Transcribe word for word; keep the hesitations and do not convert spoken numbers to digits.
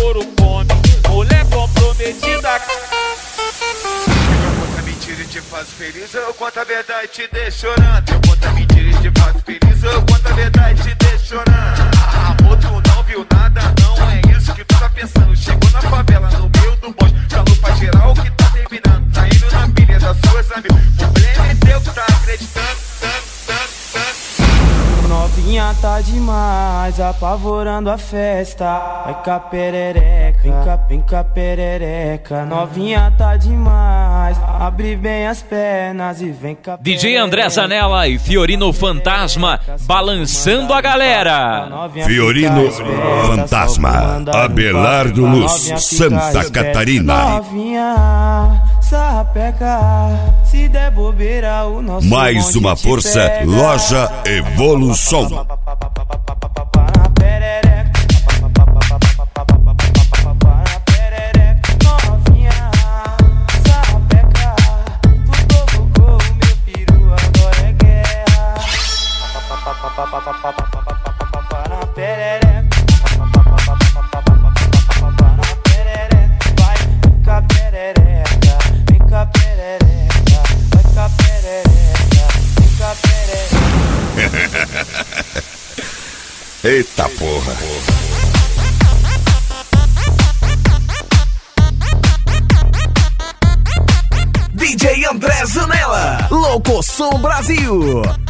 namoro come. Mulher comprometida. Eu conto a mentira e te faço feliz, eu conto a verdade e te deixo chorando. Eu conto a mentira e te faço feliz, eu conto a verdade e te deixo chorando. Amor, tu não viu nada, não é isso que tu tá pensando. Chegou na favela, no meio do bonde, falou pra geral que tá terminando. Tá indo na pilha das suas amigas. O problema é teu que tá acreditando, tanto, tanto, tanto. Novinha tá demais, apavorando a festa. Vai cá perereca, vem cá, vem cá perereca. Novinha tá demais, abre bem as pernas e vem cá. D J André Zanella e Fiorino Fantasma balançando a galera. Fiorino Fantasma, Abelardo Luz, Santa Catarina. Novinha, sapeca, se der bobeira o nosso Mais uma força, Loja Evolução. Eita porra. D J André Zanella, Locoção Brasil.